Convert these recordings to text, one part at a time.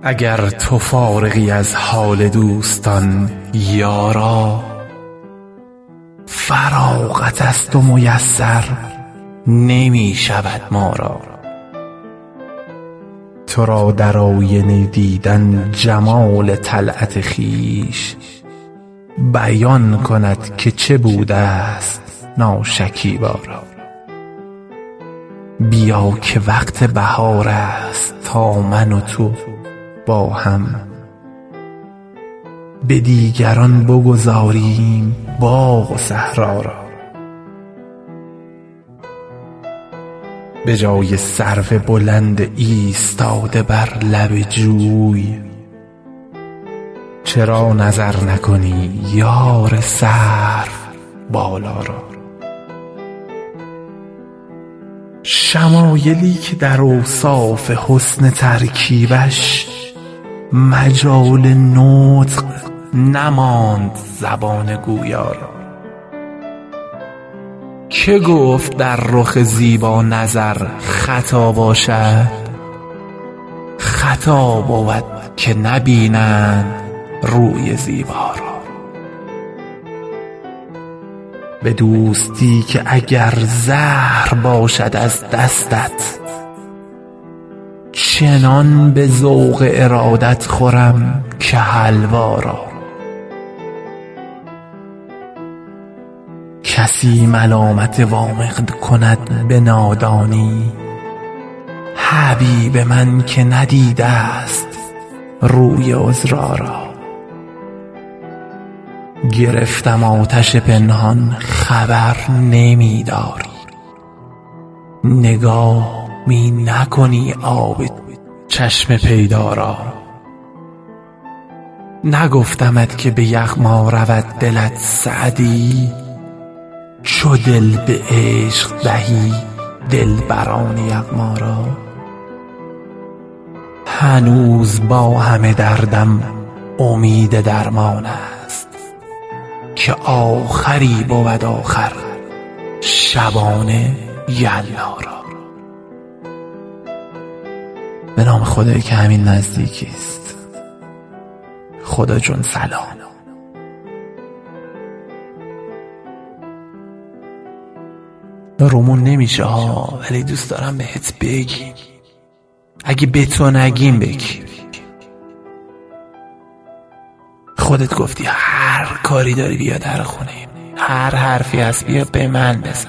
اگر تو فارغی از حال دوستان یارا، فراغت از تو میسر نمی شود ما را. تو را در آینه دیدن جمال طلعت خویش، بیان کند که چه بوده است ناشکیبا را. بیا که وقت بهار است تا من و تو با هم، به دیگران بگذاریم باغ و صحرا را. به جای سرو بلند ایستاده بر لب جوی، چرا نظر نکنی یار سرو بالا را. شمایلی که در اوصاف حسن ترکیبش، مجال نطق نماند زبان گویا را. که گفت در رخ زیبا نظر خطا باشد؟ خطا بود که نبینند روی زیبا را. به دوستی که اگر زهر باشد از دستت، چنان به ذوق ارادت خورم که حلوا را. کسی ملامت وامق کند به نادانی، حبیب من که ندیده است روی عذرا را. گرفتم آتش پنهان خبر نمی‌داری، نگاه می نکنی آب چشم پیدا را. نگفتمت که به یغما رود دلت سعدی، چو دل به عشق دهی دلبران یغما را. هنوز با همه دردم امید درمان است، که آخری بود آخر شبانه یلدا را. به نام خدایی که همین نزدیکی است. خدا جون سلام. رومون نمیشه ها، ولی دوست دارم بهت بگیم. اگه به تو نگیم بگی. خودت گفتی هر کاری داری بیا در خونه، هر حرفی هست بیا به من بزن.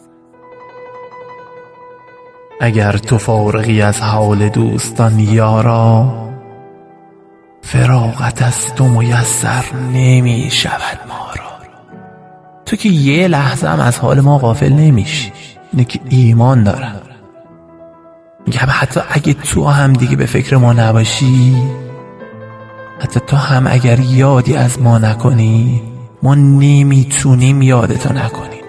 اگر تو فارغی از حال دوستان یارا، فراغت از تو میسر نمی شود ما را. تو که یه لحظه هم از حال ما غافل نمیشی، اینه که ایمان دارم. میگم حتی اگه تو هم دیگه به فکر ما نباشی، حتی تو هم اگر یادی از ما نکنی، ما نمیتونیم یادتو نکنیم.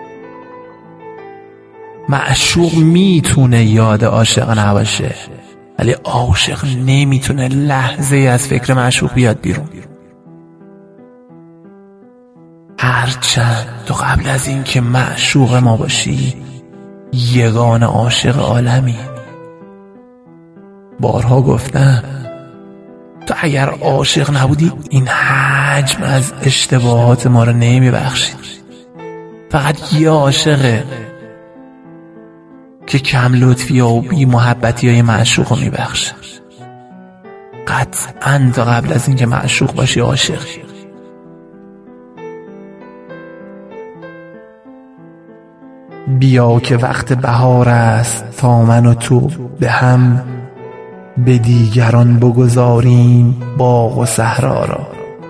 معشوق میتونه یاد عاشق نباشه، ولی عاشق نمیتونه لحظه از فکر معشوق بیاد بیرون. هرچند تو قبل از این که معشوق ما باشی یگانه عاشق عالمی. بارها گفتم تو اگر عاشق نبودی این حجم از اشتباهات ما رو نمیبخشید. فقط یه عاشقه که کم لطفی و بی محبتی های معشوق رو میبخشه. قطعا تا قبل از این که معشوق باشی عاشقی. بیا که وقت بهار است تا من و تو به هم، به دیگران بگذاریم باغ و صحرا را.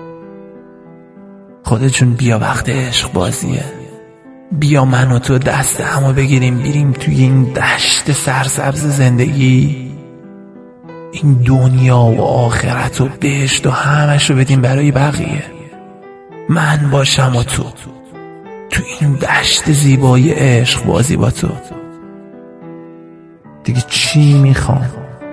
خودتون بیا وقت عشق بازیه. بیا من و تو دست همو بگیریم بریم توی این دشت سرسبز زندگی، این دنیا و آخرت و بهشت و همش رو بدیم برای بقیه. من باشم و تو تو این دشت زیبای عشق بازی با تو. دیگه چی میخوام؟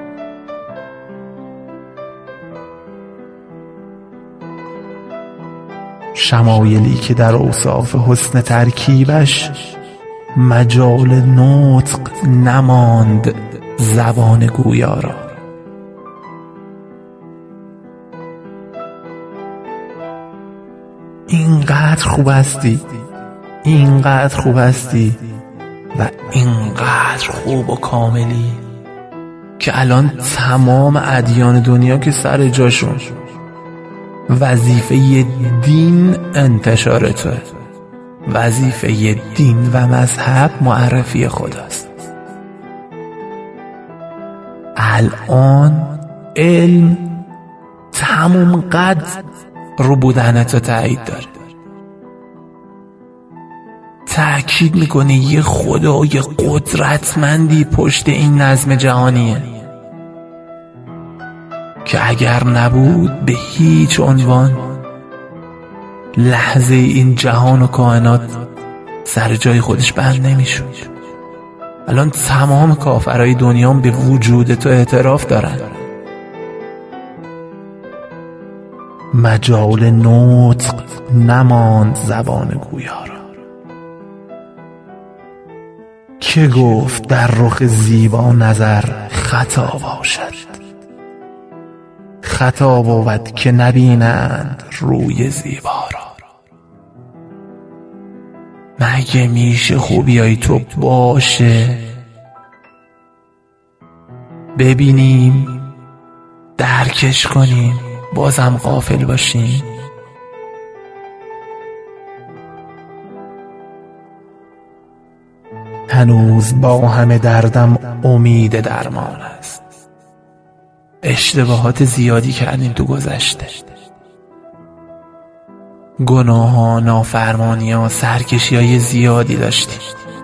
شمایلی که در اوصاف حسن ترکیبش، مجال نطق نماند زبان گویا را. اینقدر خوب هستی، اینقدر خوب هستی و اینقدر خوب و کاملی که الان تمام ادیان دنیا که سر جاشون، وظیفه دین انتشار توه، وظیفه دین و مذهب معرفی خداست. الان علم تموم قد رو بودنتو تایید داره، تأکید میکنه یه خدای قدرتمندی پشت این نظم جهانیه که اگر نبود به هیچ عنوان لحظه این جهان و کائنات سر جای خودش بند نمیشود. الان تمام کافرهای دنیا به وجود تو اعتراف دارن. مجال نطق نماند زبان گویا را، که گفت در رخ زیبا نظر خطا باشد، خطا بود که نبینند روی زیبا را. مگه میشه خوبیای تو باشه ببینیم درکش کنیم بازم غافل باشیم؟ هنوز با همه دردم امید درمان است. اشتباهات زیادی کردیم تو گذشته، گناه ها، نافرمانی ها، سرکشی های زیادی داشتیم،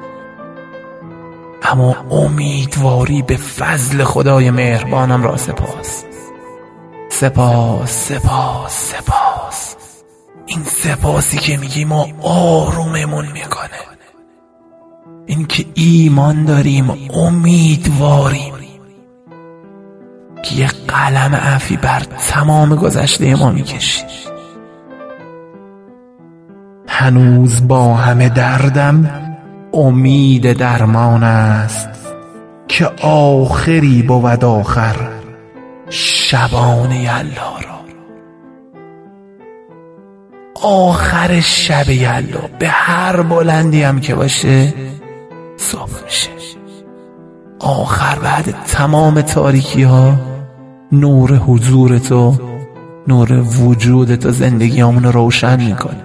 اما امیدواری به فضل خدای مهربانم را سپاس. سپاس سپاس سپاس. این سپاسی که میگیم و آروممون میکنه، این که ایمان داریم، امیدواریم که یه قلم عفی بر تمام گذشته ما میکشی. هنوز با همه دردم امید درمان است، که آخری بود آخر شبانه یلا را. آخر شب یلا به هر بلندی هم که باشه صبح میشه. آخر بعد تمام تاریکی ها نور حضور تو، نور وجود تو زندگی همون رو روشن میکنه.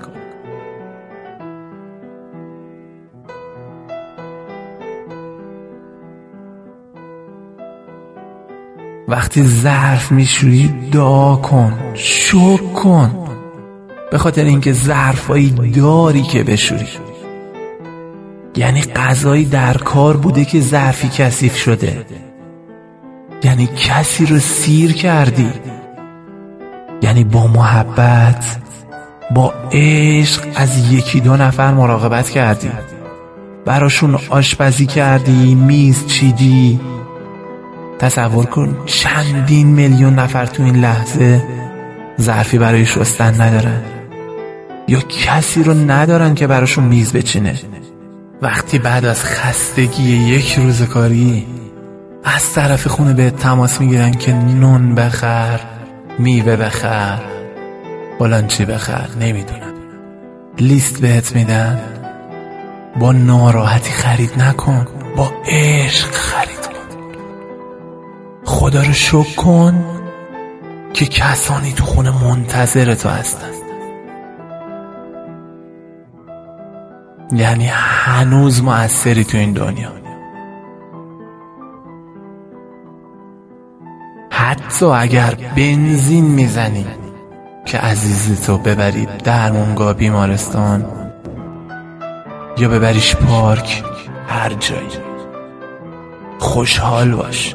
وقتی ظرف میشویی دعا کن، شکر کن، به خاطر اینکه ظرفایی داری که بشوری. یعنی غذایی در کار بوده که ظرفی کثیف شده، یعنی کسی رو سیر کردی، یعنی با محبت، با عشق از یکی دو نفر مراقبت کردی، براشون آشپزی کردی، میز چیدی. تصور کن چندین میلیون نفر تو این لحظه ظرفی برای شستن ندارن یا کسی رو ندارن که براشون میز بچینه. وقتی بعد از خستگی یک روز کاری از طرف خونه بهت تماس میگیرن که نون بخر، میوه بخر، فلان چی بخر، نمیدونم، لیست بهت میدن، با ناراحتی خرید نکن، با عشق خرید کن. خدا رو شکر کن که کسانی تو خونه منتظر تو هستن. یعنی هنوز مؤثری تو این دنیا. حتی اگر بنزین میزنی که عزیزتو ببری درمونگاه، بیمارستان، یا ببریش پارک، هر جایی، خوشحال باش،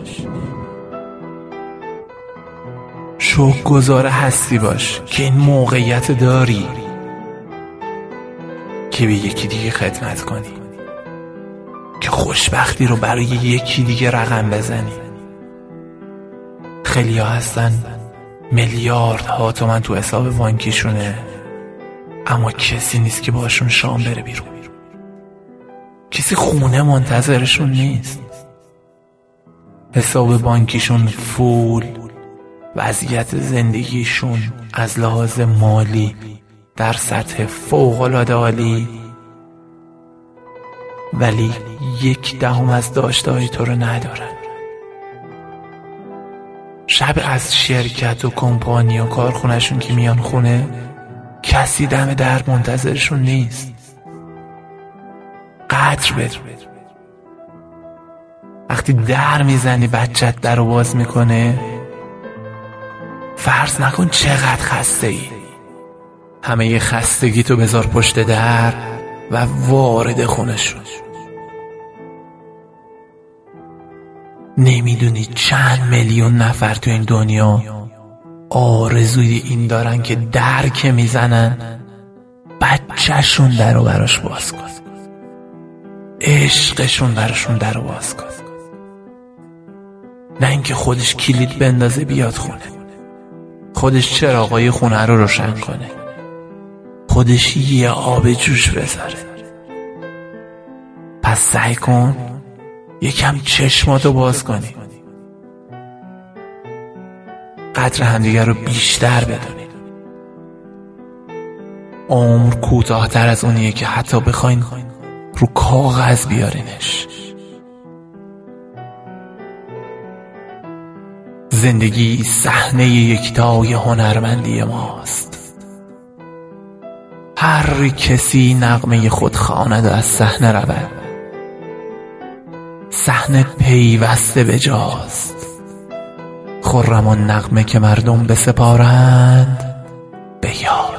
شکرگزار هستی باش که این موقعیت داری که به یکی دیگه خدمت کنی، که خوشبختی رو برای یکی دیگه رقم بزنی. خیلی ها هستن میلیاردها تومن تو حساب بانکیشونه، اما کسی نیست که باشون شام بره بیرون، کسی خونه منتظرشون نیست، حساب بانکیشون فول، وضعیت زندگیشون از لحاظ مالی در سطح فوق‌العاده عالی، ولی 1/10 از داشته‌های تو رو ندارن. شب از شرکت و کمپانی و کارخونه‌شون که میان خونه، کسی دم در منتظرشون نیست. قدر بده. وقتی در میزنی بچت در رو باز میکنه، فرض نکن چقدر خسته ای. همه ی خستگی تو بذار پشت در و وارد خونه شو. نمیدونی چند میلیون نفر تو این دنیا آرزوی این دارن که در که میزنن بچه‌شون در رو براش باز کن، عشقشون براشون در رو باز کن، نه اینکه خودش کلید بندازه بیاد خونه، خودش چراغای خونه رو روشن کنه، خودش یه آب جوش بذاره. پس سعی کن یکم چشماتو باز کنی، قدر همدیگر رو بیشتر بدونی. عمر کوتاه‌تر از اونیه که حتی بخواین رو کاغذ بیارینش. زندگی صحنه یکتای هنرمندی ماست. هر کسی نغمه خود خواند و از صحنه رود. صحنه پیوسته به جاست. خرم آن نغمه که مردم بسپارند به یاد.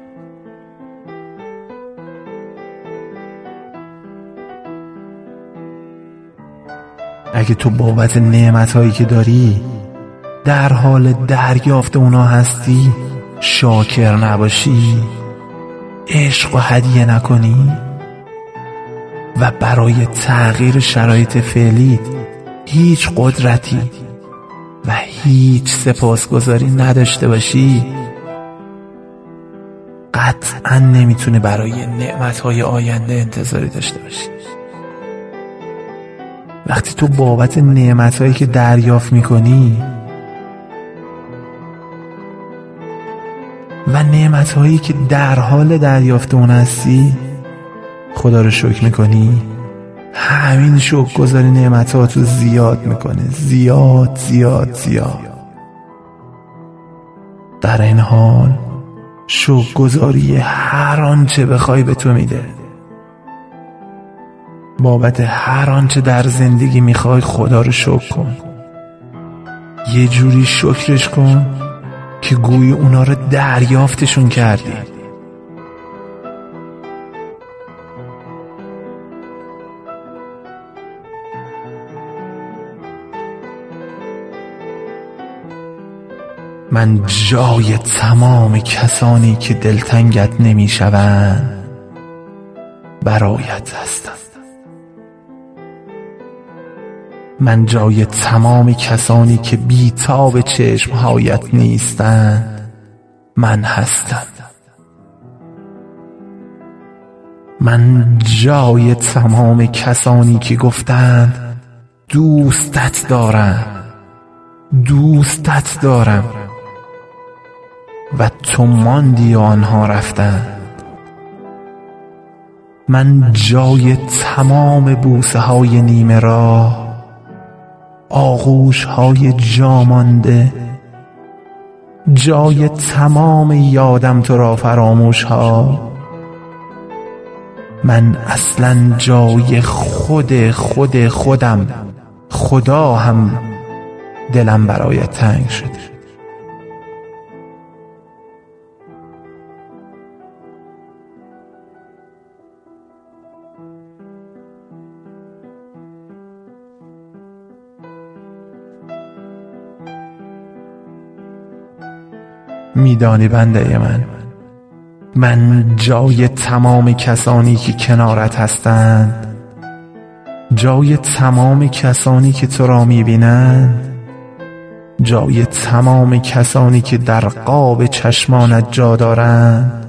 اگه تو بابت نعمتایی که داری در حال دریافت اونا هستی، شاکر نباشی، عشق و هدیه نکنی و برای تغییر شرایط فعلی هیچ قدرتی و هیچ سپاسگزاری نداشته باشی، قطعاً نمیتونه برای نعمتهای آینده انتظاری داشته باشی. وقتی تو بابت نعمتهایی که دریافت میکنی و نعمتهایی که در حال دریافت اون هستی خدا رو شکر میکنی، همین شکرگزاری نعمتاتو زیاد میکنه، زیاد زیاد زیاد. در این حال شکرگزاری هر آنچه بخوای به تو میده. بابت هر آنچه در زندگی میخوای خدا رو شکر کن. یه جوری شکرش کن که گوی اونا رو دریافتشون کردی. من جای تمام کسانی که دلتنگت نمیشوند برایت هستم. من جای تمام کسانی که بی‌تاب چشمهایت نیستند من هستم. من جای تمام کسانی که گفتند دوستت دارم، دوستت دارم و تو ماندی و آنها رفتند. من جای تمام بوسه های نیمه راه، آغوش های جامانده، جای تمام یادم تو را فراموش ها. من اصلا جای خودم خدا هم دلم برایت تنگ شده. میدانی بنده من جای تمام کسانی که کنارت هستند، جای تمام کسانی که تو را میبینند، جای تمام کسانی که در قاب چشمانت جا دارند،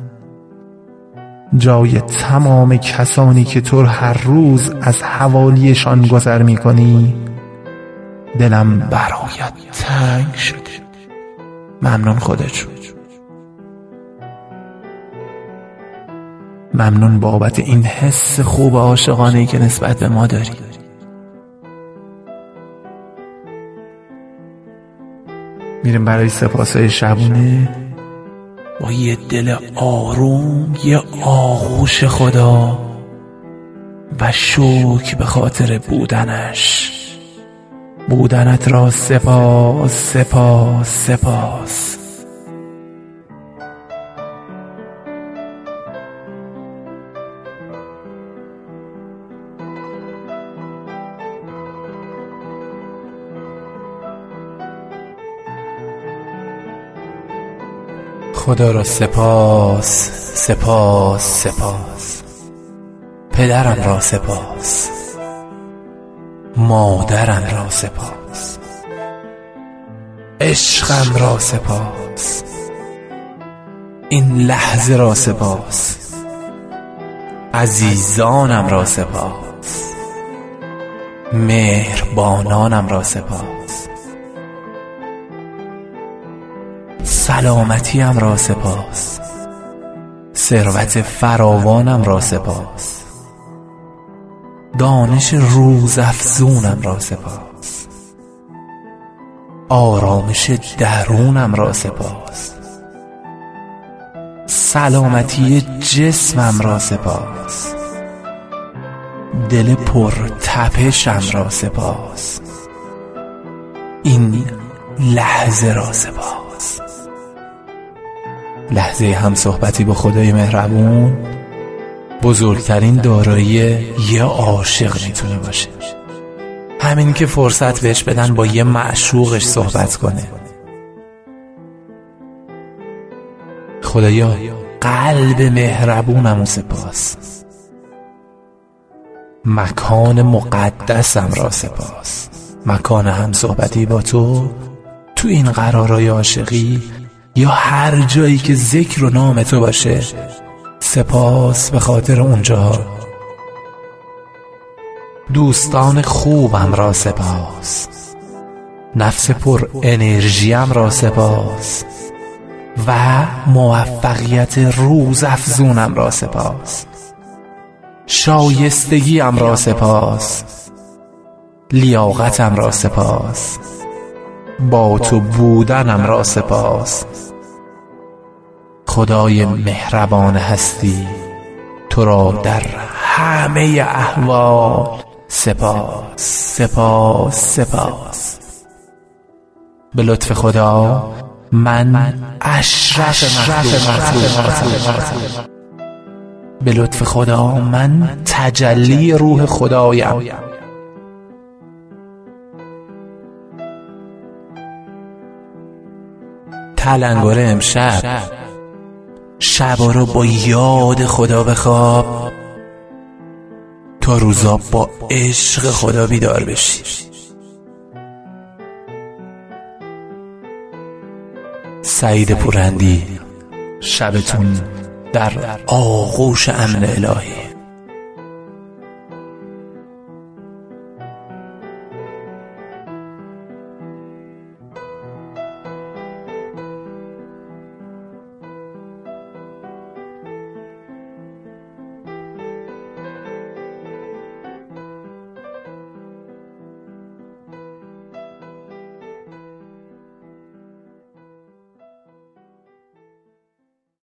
جای تمام کسانی که تو هر روز از حوالیشان گذر میکنی، دلم برایت تنگ شده. ممنون خودت شد. ممنون بابت این حس خوب عاشقانه‌ای که نسبت به ما داری. میریم برای سپاسهای شبونه با یه دل آروم، یه آغوش خدا و شکر به خاطر بودنت را سپاس سپاس سپاس. خدا را سپاس سپاس سپاس. پدرم را سپاس، مادرم را سپاس، عشقم را سپاس، این لحظه را سپاس، عزیزانم را سپاس، مهربانانم را سپاس، سلامتیم را سپاس، ثروت فراوانم را سپاس، دانش روزافزونم را سپاس، آرامش درونم را سپاس، سلامتی جسمم را سپاس، دل پر تپشم را سپاس، این لحظه را سپاس. لحظه همصحبتی با خدای مهربون بزرگترین دارایی یه عاشق میتونه باشه. همین که فرصت بهش بدن با یه معشوقش صحبت کنه. خدایا قلب مهربونم و سپاس، مکان مقدسم را سپاس، مکان همصحبتی با تو این قرارای عاشقی یا هر جایی که ذکر و نام تو باشه. سپاس به خاطر اونجا. دوستان خوبم را سپاس، نفس پر انرژیم را سپاس و موفقیت روزافزونم را سپاس، شایستگیم را سپاس، لیاقتم را سپاس، با تو بودنم را سپاس. خدای مهربان هستی، تو را در همه احوال سپاس سپاس سپاس. به لطف خدا من اشرف مخلوقاتم، به لطف خدا من تجلی روح خدایم. تلنگر امشب شبا رو با یاد خدا بخواب تا روزا با عشق خدا بیدار بشی. سعید پورندی. شبتون در آغوش امن الهی.